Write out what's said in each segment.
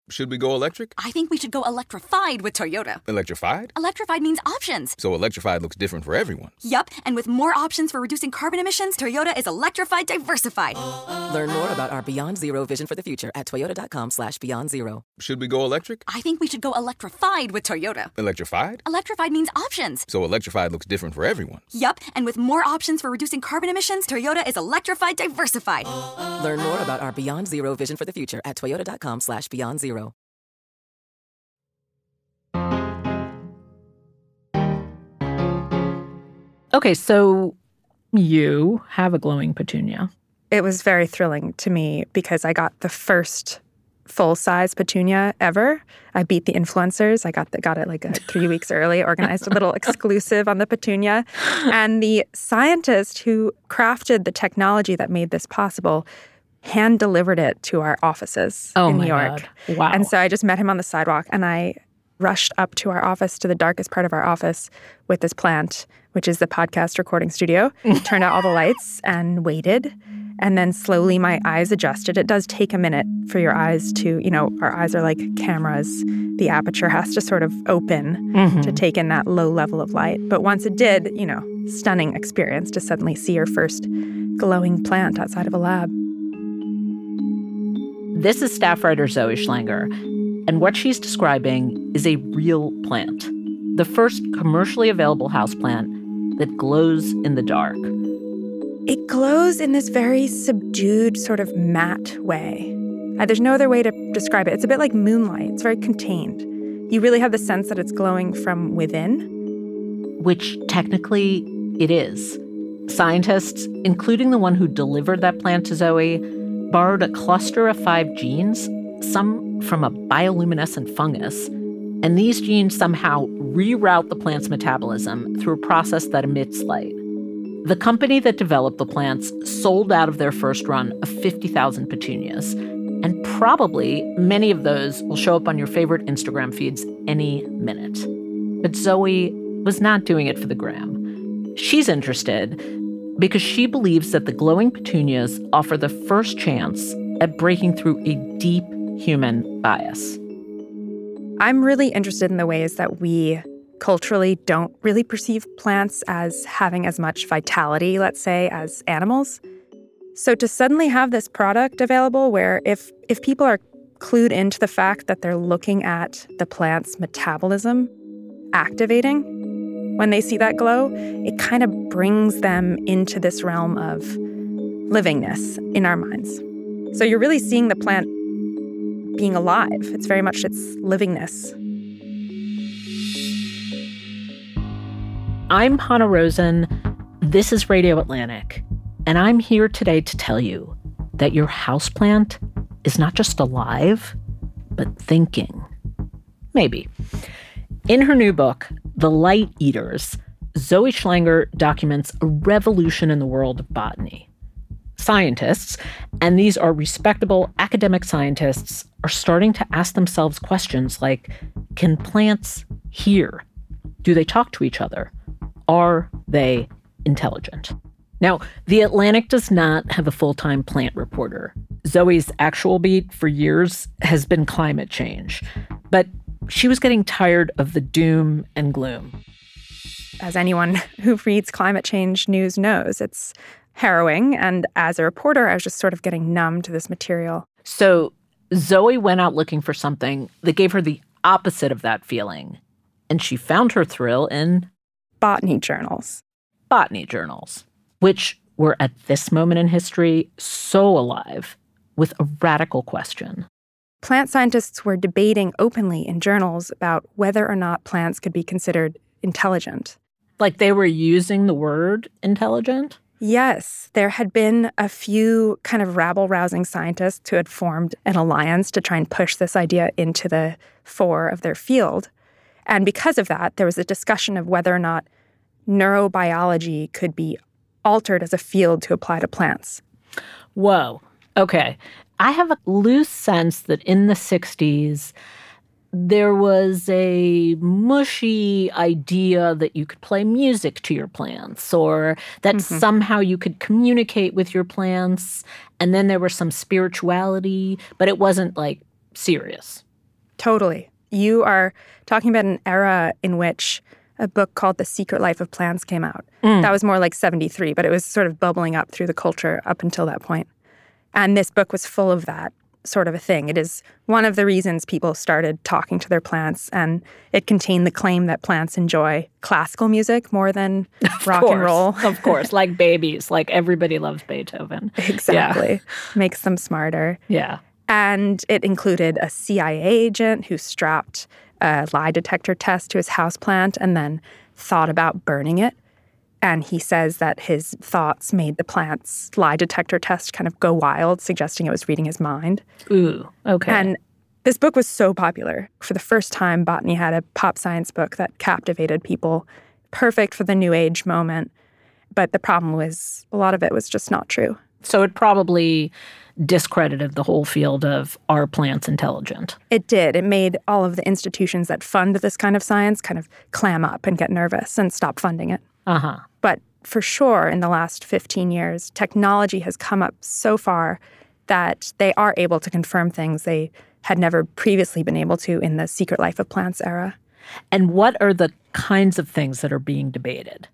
Should we go electric? I think we should go electrified with Toyota. Electrified? Electrified means options. So electrified looks different for everyone. Yup, and with more options for reducing carbon emissions, Toyota is electrified diversified. Learn more about our Beyond Zero vision for the future at toyota.com/Beyond Zero. Should we go electric? I think we should go electrified with Toyota. Electrified? Electrified means options. So electrified looks different for everyone. Yup, and with more options for reducing carbon emissions, Toyota is electrified diversified. Learn more about our Beyond Zero vision for the future at toyota.com/Beyond Zero. Okay, so you have a glowing petunia. It was very thrilling to me because I got the first full-size petunia ever. I beat the influencers. I got it like 3 weeks early, organized a little exclusive on the petunia. And the scientist who crafted the technology that made this possible hand-delivered it to our offices in New York. God. Wow. And so I just met him on the sidewalk, and I rushed up to our office, to the darkest part of our office with this plant, which is the podcast recording studio, turned out all the lights and waited. And then slowly my eyes adjusted. It does take a minute for your eyes to, our eyes are like cameras. The aperture has to sort of open to take in that low level of light. But once it did, stunning experience to suddenly see your first glowing plant outside of a lab. This is staff writer Zoe Schlanger, and what she's describing is a real plant, the first commercially available houseplant that glows in the dark. It glows in this very subdued, sort of matte way. There's no other way to describe it. It's a bit like moonlight. It's very contained. You really have the sense that it's glowing from within. Which technically it is. Scientists, including the one who delivered that plant to Zoe, borrowed a cluster of 5 genes, some from a bioluminescent fungus, and these genes somehow reroute the plant's metabolism through a process that emits light. The company that developed the plants sold out of their first run of 50,000 petunias, and probably many of those will show up on your favorite Instagram feeds any minute. But Zoe was not doing it for the gram. She's interested because she believes that the glowing petunias offer the first chance at breaking through a deep human bias. I'm really interested in the ways that we culturally don't really perceive plants as having as much vitality, let's say, as animals. So to suddenly have this product available where if people are clued into the fact that they're looking at the plant's metabolism activating, when they see that glow, it kind of brings them into this realm of livingness in our minds. So you're really seeing the plant being alive. It's very much its livingness. I'm Hanna Rosin. This is Radio Atlantic. And I'm here today to tell you that your houseplant is not just alive, but thinking. Maybe. In her new book, The Light Eaters, Zoe Schlanger documents a revolution in the world of botany. Scientists, and these are respectable academic scientists, are starting to ask themselves questions like, can plants hear? Do they talk to each other? Are they intelligent? Now, The Atlantic does not have a full-time plant reporter. Zoe's actual beat for years has been climate change. But she was getting tired of the doom and gloom. As anyone who reads climate change news knows, it's harrowing. And as a reporter, I was just sort of getting numb to this material. So Zoe went out looking for something that gave her the opposite of that feeling. And she found her thrill in botany journals. Botany journals, which were at this moment in history so alive with a radical question. Plant scientists were debating openly in journals about whether or not plants could be considered intelligent. Like they were using the word intelligent? Yes, there had been a few kind of rabble-rousing scientists who had formed an alliance to try and push this idea into the fore of their field. And because of that, there was a discussion of whether or not neurobiology could be altered as a field to apply to plants. Whoa. Okay. I have a loose sense that in the 60s, there was a mushy idea that you could play music to your plants or that somehow you could communicate with your plants. And then there was some spirituality, but it wasn't like serious. Totally. You are talking about an era in which a book called The Secret Life of Plants came out. That was more like 73, but it was sort of bubbling up through the culture up until that point. And this book was full of that sort of a thing. It is one of the reasons people started talking to their plants, and it contained the claim that plants enjoy classical music more than rock and roll. Of course, like babies. Like everybody loves Beethoven. Exactly. Yeah. Makes them smarter. Yeah. And it included a CIA agent who strapped a lie detector test to his houseplant and then thought about burning it. And he says that his thoughts made the plant's lie detector test kind of go wild, suggesting it was reading his mind. Ooh, okay. And this book was so popular. For the first time, botany had a pop science book that captivated people, perfect for the New Age moment. But the problem was a lot of it was just not true. So it probably discredited the whole field of are plants intelligent? It did. It made all of the institutions that fund this kind of science kind of clam up and get nervous and stop funding it. Uh-huh. But for sure, in the last 15 years, technology has come up so far that they are able to confirm things they had never previously been able to in the Secret Life of Plants era. And what are the kinds of things that are being debated?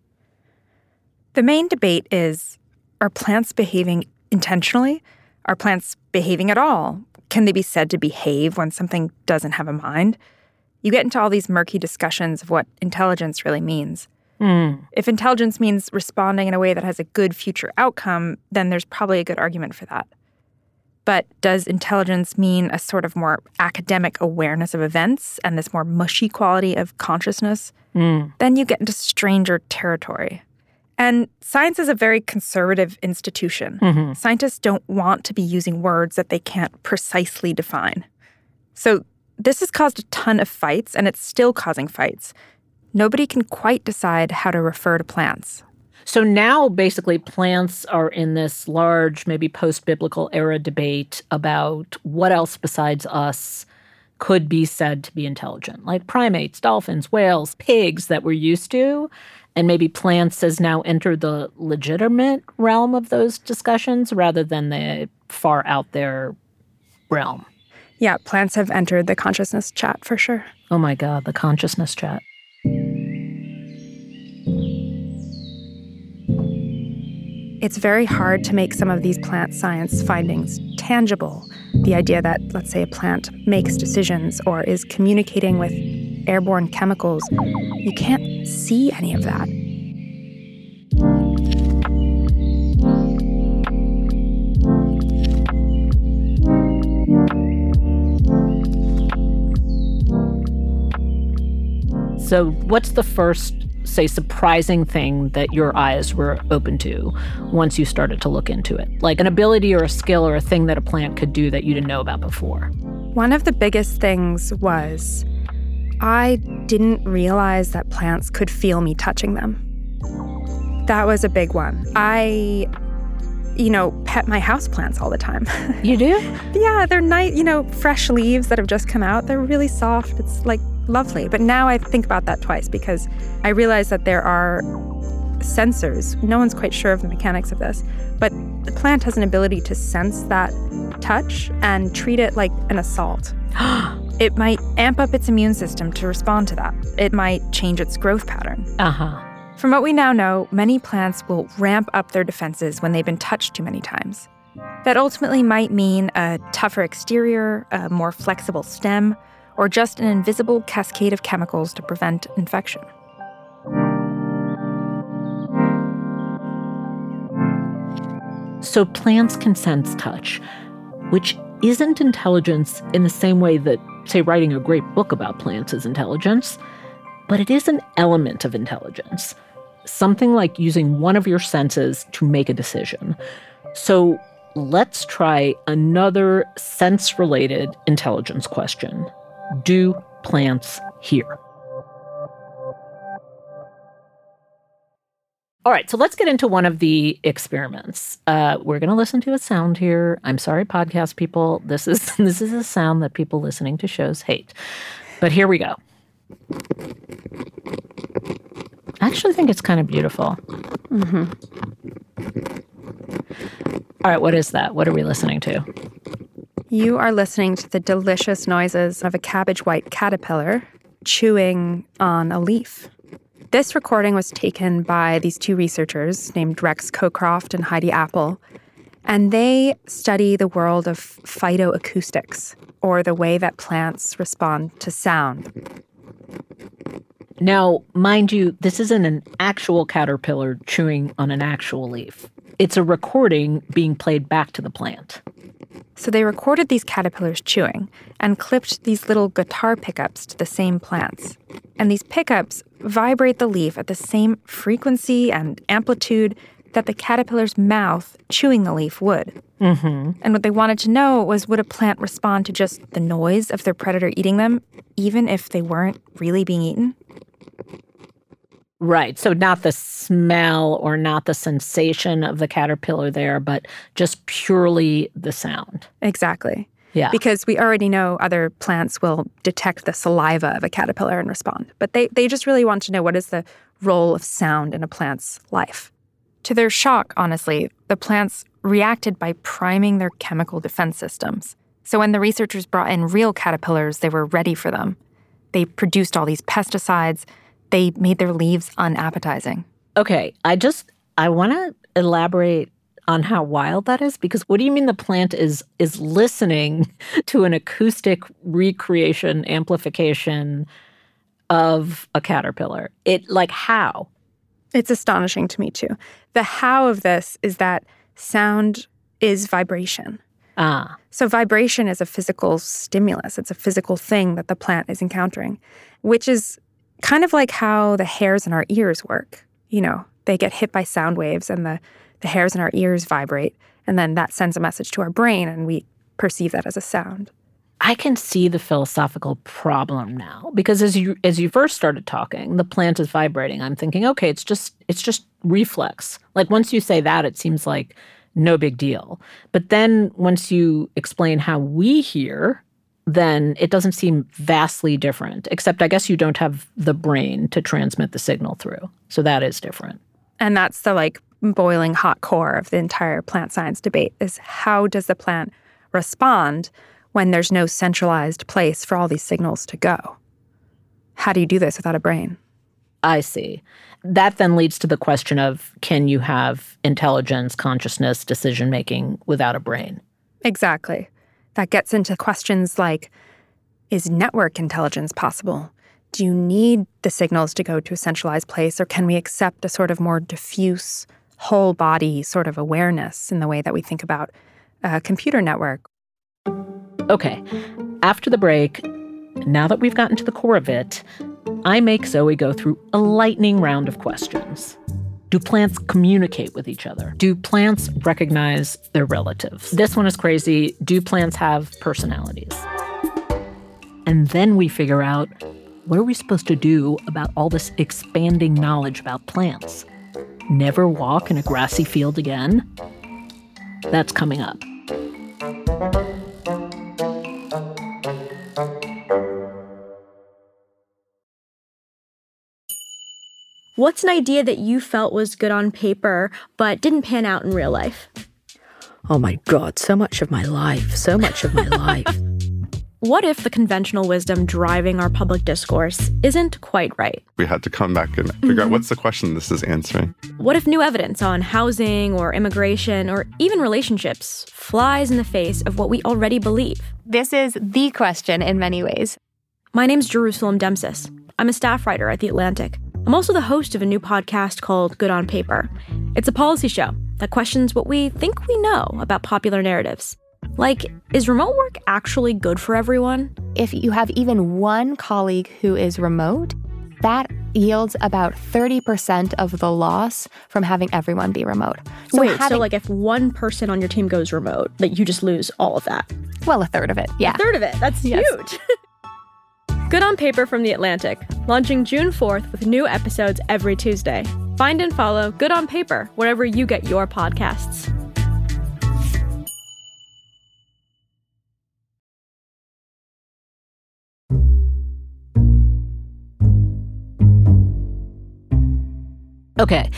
The main debate is, are plants behaving intentionally? Are plants behaving at all? Can they be said to behave when something doesn't have a mind? You get into all these murky discussions of what intelligence really means. If intelligence means responding in a way that has a good future outcome, then there's probably a good argument for that. But does intelligence mean a sort of more academic awareness of events and this more mushy quality of consciousness? Then you get into stranger territory. And science is a very conservative institution. Scientists don't want to be using words that they can't precisely define. So this has caused a ton of fights, and it's still causing fights. Nobody can quite decide how to refer to plants. So now, basically, plants are in this large, maybe post-biblical era debate about what else besides us could be said to be intelligent, like primates, dolphins, whales, pigs that we're used to. And maybe plants has now entered the legitimate realm of those discussions rather than the far out there realm. Yeah, plants have entered the consciousness chat for sure. Oh my God, the consciousness chat. It's very hard to make some of these plant science findings tangible. The idea that, let's say, a plant makes decisions or is communicating with airborne chemicals, you can't see any of that. So what's the first, say, surprising thing that your eyes were open to once you started to look into it? Like an ability or a skill or a thing that a plant could do that you didn't know about before? One of the biggest things was I didn't realize that plants could feel me touching them. That was a big one. I, pet my houseplants all the time. You do? Yeah, they're nice, fresh leaves that have just come out. They're really soft. It's like lovely. But now I think about that twice because I realize that there are sensors. No one's quite sure of the mechanics of this, but the plant has an ability to sense that touch and treat it like an assault. It might amp up its immune system to respond to that. It might change its growth pattern. From what we now know, many plants will ramp up their defenses when they've been touched too many times. That ultimately might mean a tougher exterior, a more flexible stem, or just an invisible cascade of chemicals to prevent infection. So plants can sense touch, which isn't intelligence in the same way that, say, writing a great book about plants is intelligence, but it is an element of intelligence, something like using one of your senses to make a decision. So let's try another sense-related intelligence question. Do plants hear? All right, so let's get into one of the experiments. We're going to listen to a sound here. I'm sorry, podcast people. This is a sound that people listening to shows hate. But here we go. I actually think it's kind of beautiful. All right, what is that? What are we listening to? You are listening to the delicious noises of a cabbage white caterpillar chewing on a leaf. This recording was taken by these two researchers named Rex Cockcroft and Heidi Apple, and they study the world of phytoacoustics, or the way that plants respond to sound. Now, mind you, this isn't an actual caterpillar chewing on an actual leaf. It's a recording being played back to the plant. So they recorded these caterpillars chewing and clipped these little guitar pickups to the same plants. And these pickups vibrate the leaf at the same frequency and amplitude that the caterpillar's mouth chewing the leaf would. Mm-hmm. And what they wanted to know was, would a plant respond to just the noise of their predator eating them, even if they weren't really being eaten? Right. So not the smell or not the sensation of the caterpillar there, but just purely the sound. Exactly. Yeah. Because we already know other plants will detect the saliva of a caterpillar and respond. But they just really want to know, what is the role of sound in a plant's life? To their shock, honestly, the plants reacted by priming their chemical defense systems. So when the researchers brought in real caterpillars, they were ready for them. They produced all these pesticides. They made their leaves unappetizing. Okay, I want to elaborate on how wild that is, because what do you mean the plant is listening to an acoustic recreation, amplification of a caterpillar? How? It's astonishing to me, too. The how of this is that sound is vibration. So vibration is a physical stimulus. It's a physical thing that the plant is encountering, which is kind of like how the hairs in our ears work. You know, they get hit by sound waves and the hairs in our ears vibrate, and then that sends a message to our brain and we perceive that as a sound. I can see the philosophical problem now, because as you first started talking, the plant is vibrating. I'm thinking, okay, it's just reflex. Like once you say that, it seems like no big deal. But then once you explain how we hear, then it doesn't seem vastly different, except I guess you don't have the brain to transmit the signal through. So that is different. And that's the boiling hot core of the entire plant science debate, is how does the plant respond when there's no centralized place for all these signals to go? How do you do this without a brain? I see. That then leads to the question of, can you have intelligence, consciousness, decision-making without a brain? Exactly. That gets into questions like, is network intelligence possible? Do you need the signals to go to a centralized place, or can we accept a sort of more diffuse, whole body sort of awareness in the way that we think about a computer network? Okay, after the break, now that we've gotten to the core of it, I make Zoe go through a lightning round of questions. Do plants communicate with each other? Do plants recognize their relatives? This one is crazy. Do plants have personalities? And then we figure out, what are we supposed to do about all this expanding knowledge about plants? Never walk in a grassy field again? That's coming up. What's an idea that you felt was good on paper but didn't pan out in real life? Oh my God, so much of my life. What if the conventional wisdom driving our public discourse isn't quite right? We had to come back and figure out what's the question this is answering. What if new evidence on housing or immigration or even relationships flies in the face of what we already believe? This is the question in many ways. My name's Jerusalem Demsis. I'm a staff writer at The Atlantic. I'm also the host of a new podcast called Good on Paper. It's a policy show that questions what we think we know about popular narratives. Like, is remote work actually good for everyone? If you have even one colleague who is remote, that yields about 30% of the loss from having everyone be remote. So if one person on your team goes remote, you just lose all of that? Well, a third of it, yeah. A third of it, that's huge. Good on Paper from The Atlantic, launching June 4th with new episodes every Tuesday. Find and follow Good on Paper wherever you get your podcasts. Okay,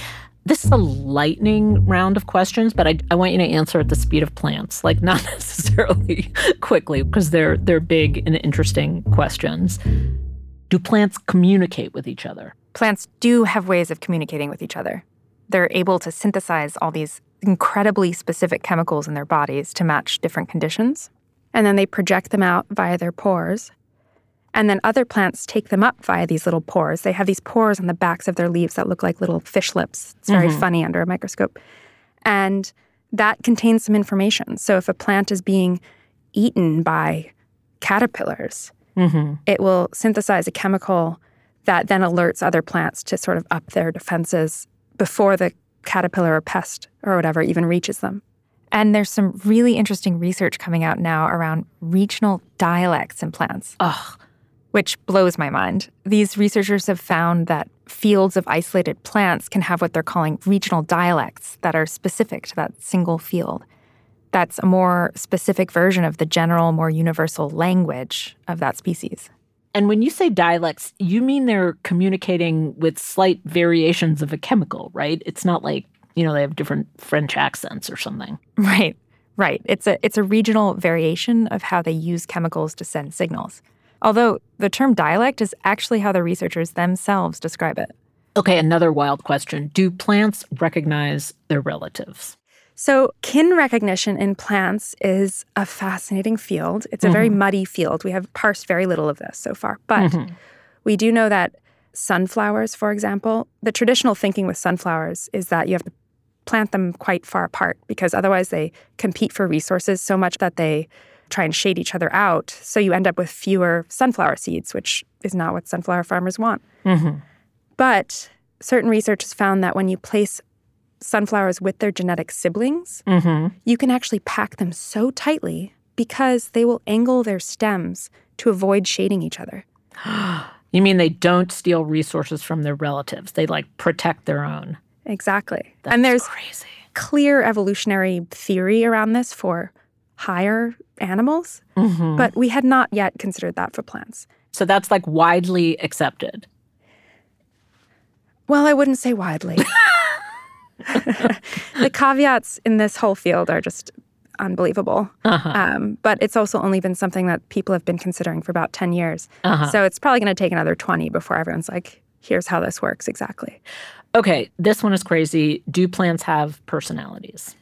This is a lightning round of questions, but I want you to answer at the speed of plants, like not necessarily quickly, because they're big and interesting questions. Do plants communicate with each other? Plants do have ways of communicating with each other. They're able to synthesize all these incredibly specific chemicals in their bodies to match different conditions. And then they project them out via their pores. And then other plants take them up via these little pores. They have these pores on the backs of their leaves that look like little fish lips. It's very funny under a microscope. And that contains some information. So if a plant is being eaten by caterpillars, it will synthesize a chemical that then alerts other plants to sort of up their defenses before the caterpillar or pest or whatever even reaches them. And there's some really interesting research coming out now around regional dialects in plants. Which blows my mind. These researchers have found that fields of isolated plants can have what they're calling regional dialects that are specific to that single field. That's a more specific version of the general, more universal language of that species. And when you say dialects, you mean they're communicating with slight variations of a chemical, right? It's not like, they have different French accents or something. Right. It's a regional variation of how they use chemicals to send signals. Although the term dialect is actually how the researchers themselves describe it. Okay, another wild question. Do plants recognize their relatives? So kin recognition in plants is a fascinating field. It's a very muddy field. We have parsed very little of this so far. But we do know that sunflowers, for example, the traditional thinking with sunflowers is that you have to plant them quite far apart because otherwise they compete for resources so much that they try and shade each other out. So you end up with fewer sunflower seeds, which is not what sunflower farmers want. But certain research has found that when you place sunflowers with their genetic siblings, you can actually pack them so tightly because they will angle their stems to avoid shading each other. You mean they don't steal resources from their relatives? They, protect their own. Exactly. That's and there's crazy. Clear evolutionary theory around this for higher animals, but we had not yet considered that for plants. So that's widely accepted? Well, I wouldn't say widely. The caveats in this whole field are just unbelievable. But it's also only been something that people have been considering for about 10 years. So it's probably going to take another 20 before everyone's like, here's how this works exactly. Okay, this one is crazy. Do plants have personalities?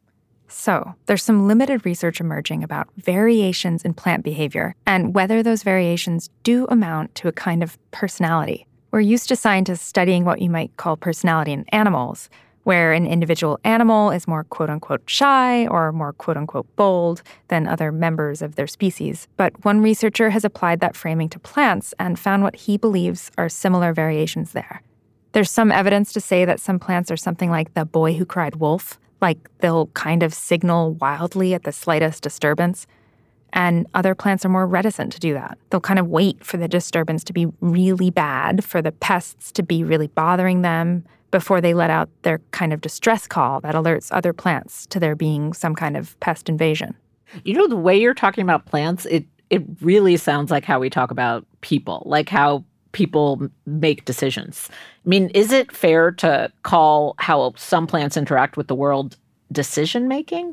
So there's some limited research emerging about variations in plant behavior and whether those variations do amount to a kind of personality. We're used to scientists studying what you might call personality in animals, where an individual animal is more quote-unquote shy or more quote-unquote bold than other members of their species. But one researcher has applied that framing to plants and found what he believes are similar variations there. There's some evidence to say that some plants are something like the boy who cried wolf, like they'll kind of signal wildly at the slightest disturbance. And other plants are more reticent to do that. They'll kind of wait for the disturbance to be really bad, for the pests to be really bothering them, before they let out their kind of distress call that alerts other plants to there being some kind of pest invasion. The way you're talking about plants, it really sounds like how we talk about people, like how people make decisions. I mean, is it fair to call how some plants interact with the world decision-making?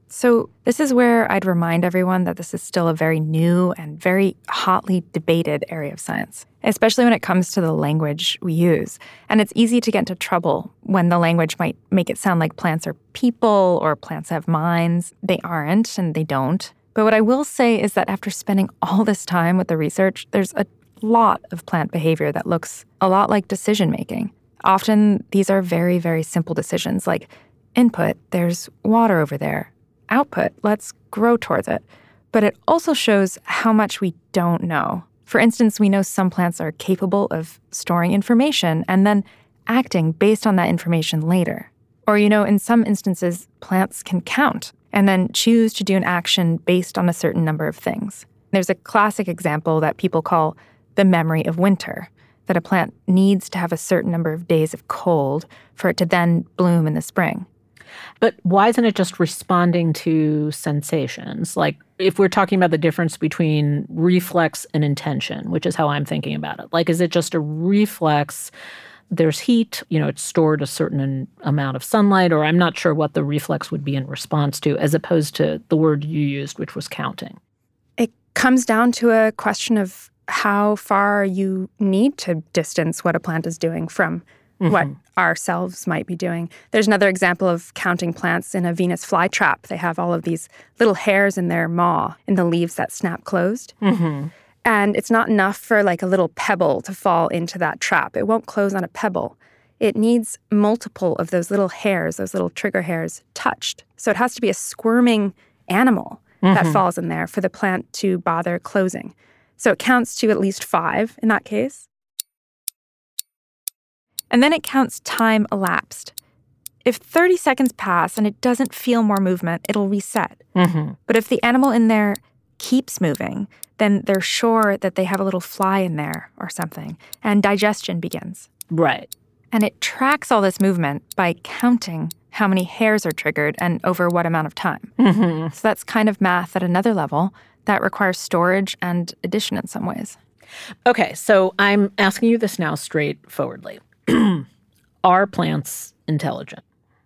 So this is where I'd remind everyone that this is still a very new and very hotly debated area of science, especially when it comes to the language we use. And it's easy to get into trouble when the language might make it sound like plants are people or plants have minds. They aren't, and they don't. But what I will say is that after spending all this time with the research, there's a lot of plant behavior that looks a lot like decision-making. Often, these are very, very simple decisions like input, there's water over there. Output, let's grow towards it. But it also shows how much we don't know. For instance, we know some plants are capable of storing information and then acting based on that information later. Or, in some instances, plants can count and then choose to do an action based on a certain number of things. There's a classic example that people call the memory of winter, that a plant needs to have a certain number of days of cold for it to then bloom in the spring. But why isn't it just responding to sensations? Like, if we're talking about the difference between reflex and intention, which is how I'm thinking about it. Like, is it just a reflex there's heat, it's stored a certain amount of sunlight, or I'm not sure what the reflex would be in response to, as opposed to the word you used, which was counting? It comes down to a question of how far you need to distance what a plant is doing from what ourselves might be doing. There's another example of counting plants in a Venus flytrap. They have all of these little hairs in their maw in the leaves that snap closed. And it's not enough for like a little pebble to fall into that trap. It won't close on a pebble. It needs multiple of those little hairs, those little trigger hairs, touched. So it has to be a squirming animal that falls in there for the plant to bother closing. So it counts to at least 5 in that case. And then it counts time elapsed. If 30 seconds pass and it doesn't feel more movement, it'll reset. But if the animal in there keeps moving, then they're sure that they have a little fly in there or something, and digestion begins. Right. And it tracks all this movement by counting how many hairs are triggered and over what amount of time. So that's kind of math at another level that requires storage and addition in some ways. Okay, so I'm asking you this now straightforwardly. Are plants intelligent?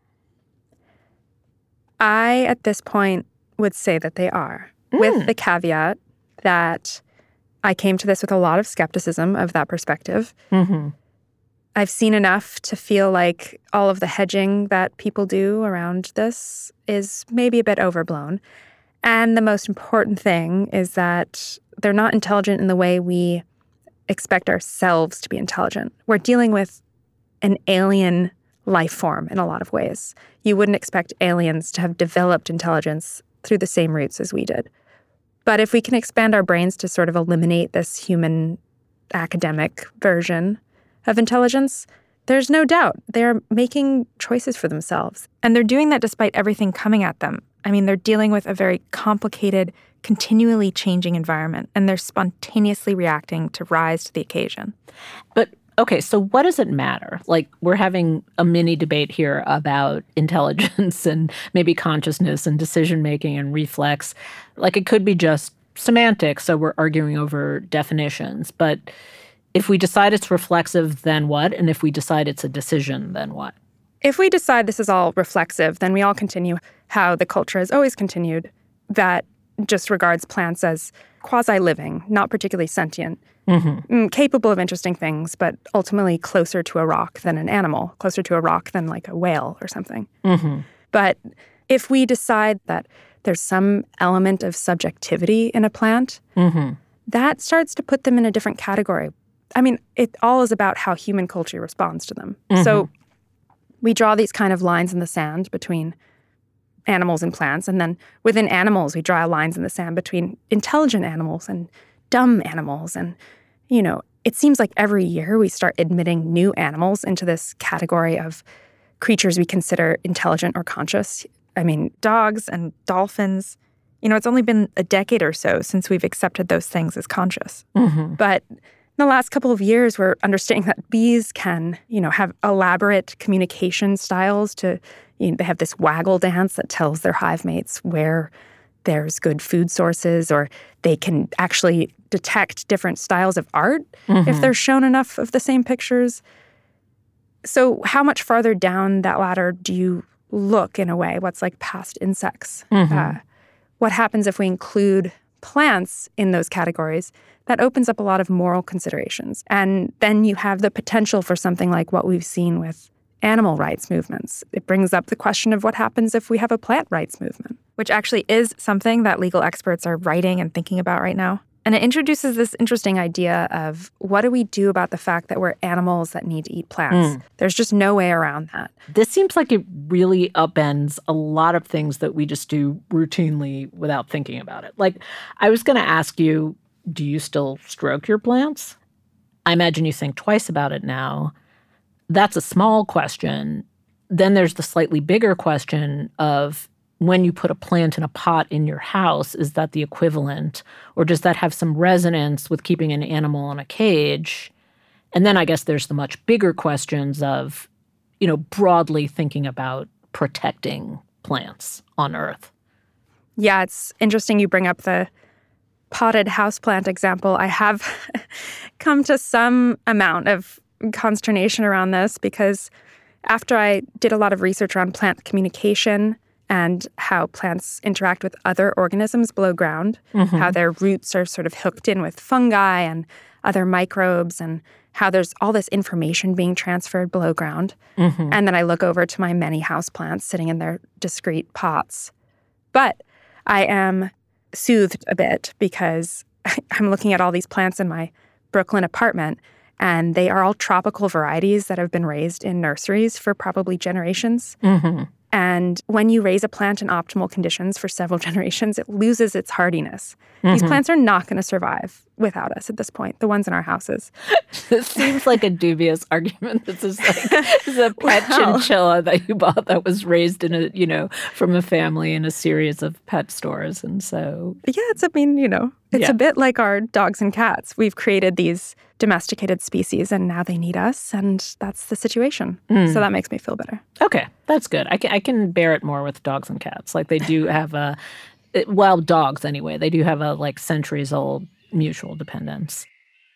I, at this point, would say that they are, with the caveat that I came to this with a lot of skepticism of that perspective. I've seen enough to feel like all of the hedging that people do around this is maybe a bit overblown. And the most important thing is that they're not intelligent in the way we expect ourselves to be intelligent. We're dealing with an alien life form in a lot of ways. You wouldn't expect aliens to have developed intelligence through the same routes as we did. But if we can expand our brains to sort of eliminate this human academic version of intelligence, there's no doubt they're making choices for themselves. And they're doing that despite everything coming at them. I mean, they're dealing with a very complicated, continually changing environment, and they're spontaneously reacting to rise to the occasion. But okay, so what does it matter? Like, we're having a mini debate here about intelligence and maybe consciousness and decision-making and reflex. Like, it could be just semantics, so we're arguing over definitions. But if we decide it's reflexive, then what? And if we decide it's a decision, then what? If we decide this is all reflexive, then we all continue how the culture has always continued, that just regards plants as quasi-living, not particularly sentient, capable of interesting things, but ultimately closer to a rock than an animal, closer to a rock than like a whale or something. But if we decide that there's some element of subjectivity in a plant, that starts to put them in a different category. I mean, it all is about how human culture responds to them. So we draw these kind of lines in the sand between animals and plants, and then within animals, we draw lines in the sand between intelligent animals and dumb animals. And, it seems like every year we start admitting new animals into this category of creatures we consider intelligent or conscious. I mean, dogs and dolphins, it's only been a decade or so since we've accepted those things as conscious. But in the last couple of years, we're understanding that bees can, have elaborate communication styles to, they have this waggle dance that tells their hive mates where there's good food sources, or they can actually detect different styles of art if they're shown enough of the same pictures. So how much farther down that ladder do you look, in a way? What's like past insects? What happens if we include plants in those categories? That opens up a lot of moral considerations. And then you have the potential for something like what we've seen with animal rights movements. It brings up the question of what happens if we have a plant rights movement, which actually is something that legal experts are writing and thinking about right now. And it introduces this interesting idea of what do we do about the fact that we're animals that need to eat plants? There's just no way around that. This seems like it really upends a lot of things that we just do routinely without thinking about it. Like, I was going to ask you, do you still stroke your plants? I imagine you think twice about it now. That's a small question. Then there's the slightly bigger question of, when you put a plant in a pot in your house, is that the equivalent? Or does that have some resonance with keeping an animal in a cage? And then I guess there's the much bigger questions of, broadly thinking about protecting plants on Earth. Yeah, it's interesting you bring up the potted houseplant example. I have come to some amount of consternation around this because after I did a lot of research around plant communication and how plants interact with other organisms below ground, how their roots are sort of hooked in with fungi and other microbes, and how there's all this information being transferred below ground. And then I look over to my many houseplants sitting in their discrete pots. But I am soothed a bit because I'm looking at all these plants in my Brooklyn apartment, and they are all tropical varieties that have been raised in nurseries for probably generations. And when you raise a plant in optimal conditions for several generations, it loses its hardiness. These plants are not going to survive without us at this point, the ones in our houses. This seems like a dubious argument. This is a pet chinchilla that you bought that was raised in from a family in a series of pet stores. And so... Yeah, it's a bit like our dogs and cats. We've created these domesticated species, and now they need us, and that's the situation. So that makes me feel better. Okay, that's good. I can bear it more with dogs and cats. Like, they do have dogs anyway, they do have a centuries-old mutual dependence.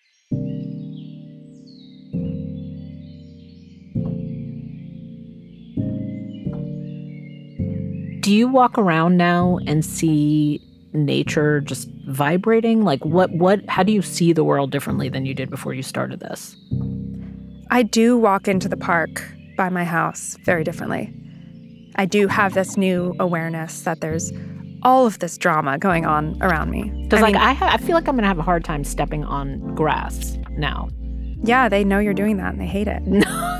Do you walk around now and see nature just vibrating? Like, how do you see the world differently than you did before you started this? I do walk into the park by my house very differently. I do have this new awareness that there's all of this drama going on around me. Because I feel like I'm going to have a hard time stepping on grass now. Yeah, they know you're doing that and they hate it. No,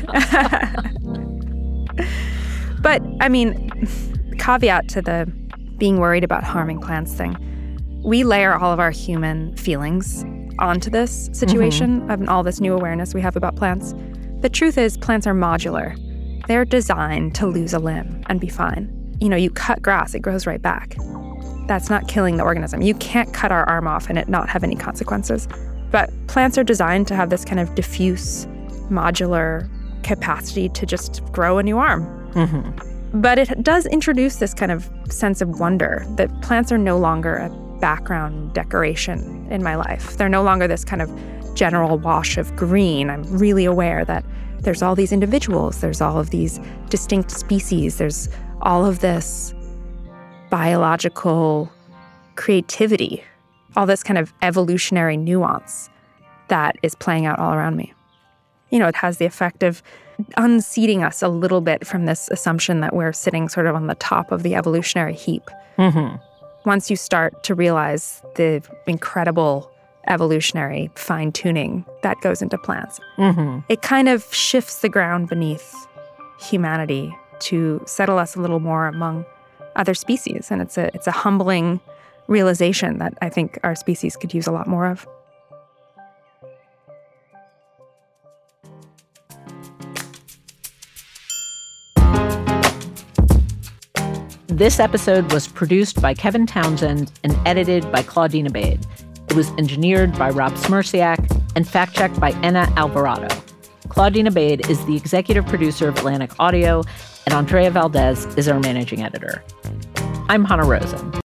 But, caveat to the being worried about harming plants thing, we layer all of our human feelings onto this situation of all this new awareness we have about plants. The truth is, plants are modular. They're designed to lose a limb and be fine. You cut grass, it grows right back. That's not killing the organism. You can't cut our arm off and it not have any consequences. But plants are designed to have this kind of diffuse, modular capacity to just grow a new arm. But it does introduce this kind of sense of wonder that plants are no longer a background decoration in my life. They're no longer this kind of general wash of green. I'm really aware that there's all these individuals, there's all of these distinct species, there's all of this biological creativity, all this kind of evolutionary nuance that is playing out all around me. It has the effect of unseating us a little bit from this assumption that we're sitting sort of on the top of the evolutionary heap. Once you start to realize the incredible evolutionary fine-tuning that goes into plants, it kind of shifts the ground beneath humanity to settle us a little more among other species. And it's a humbling realization that I think our species could use a lot more of. This episode was produced by Kevin Townsend and edited by Claudine Abade. It was engineered by Rob Smirsiak and fact-checked by Enna Alvarado. Claudine Abade is the executive producer of Atlantic Audio, and Andrea Valdez is our managing editor. I'm Hanna Rosin.